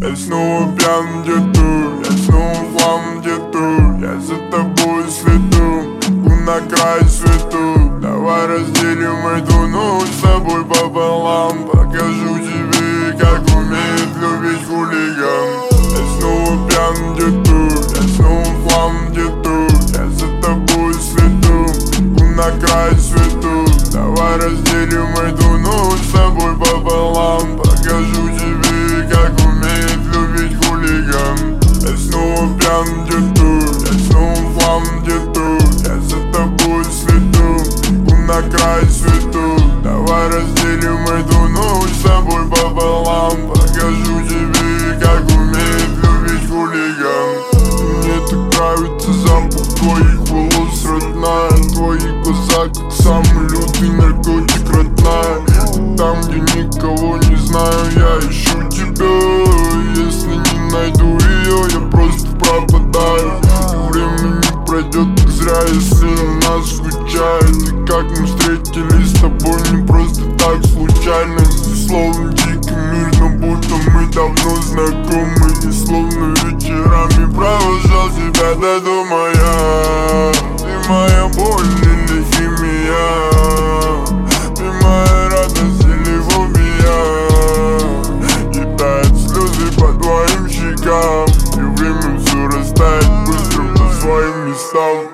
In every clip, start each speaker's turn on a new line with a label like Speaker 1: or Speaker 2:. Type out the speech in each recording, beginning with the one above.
Speaker 1: Я снова пьян где-то, я снова в хлам где-то. Я за тобой следу, на край свету. Давай разделим эту ночь с тобой пополам. Покажу тебе, как умеет любить хулиган. Я снова пьян где-то, я снова в хлам где-то. Я за тобой следу, на край свету. Давай разделим эту ночь с тобой пополам. Покажу тебе, как умеет любить хулиган. Я снова пьян где-то, я снова в хлам где-то. Я за тобой следу, на край свету. Давай разделим эту ночь с тобой пополам. Покажу тебе, как умеет любить хулиган. Мне так нравится запах твоих волос, родная. Твои глаза, как самый лютый наркотик, родная. Там, где никого не знаю, я ищу тебя. Если не найду ее, я просто пропадаю. Время не пройдет так зря, если она скучает. И как мы встретились с тобой не просто так случайно. Здесь словно дикий мир, но будто мы давно знакомы. И словно вечерами провожал тебя до дома я. Ты моя боль или химия, ты моя радость или фобия. Кидает слезы по твоим щекам, и время все растает быстро по своим местам.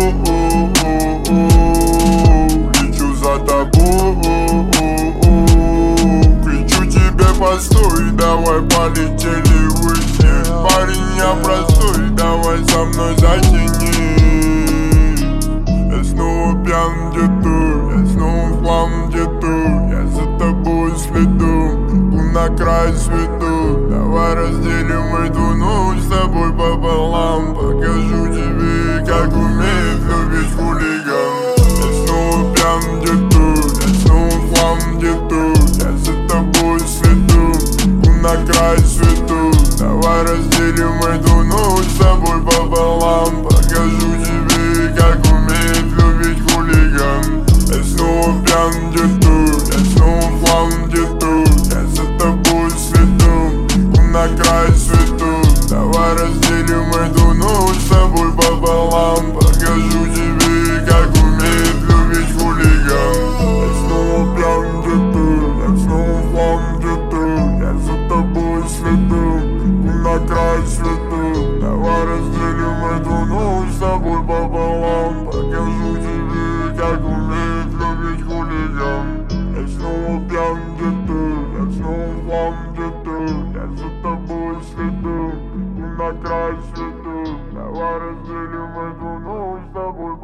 Speaker 1: Лечу за тобой, кричу тебе постой, давай полетели выйти. Парень я простой, давай со мной затяни. Я снова пьян где-то, я снова в хлам где-то. Я за тобой следу, на край свету. Давай разделим эту ночь с тобой пополам. Покажу тебе, как умеет любить хулиган. Я снова пьян где-то, я снова в хлам где-то. Я за тобой следу, на край свету. Давай разделим эту ночь с тобой пополам. Покажу тебе, как умеет любить хулиган. Я снова пьян где-то, я снова в хлам где-то. Я за тобой следу, на край свету. Давай разделим эту ночь с тобой пополам. Покажу тебе, как умеет любить хулиган. Я снова пьян где-то, я снова в хлам где-то. Я за тобой следу, на край свету. Давай разделим эту ночь с тобой пополам. Покажу тебе, как умеет любить хулиган. Я снова пьян где-то, я снова в хлам где-то. Я за тобой следу, на край свету. Давай разделим эту ночь с тобой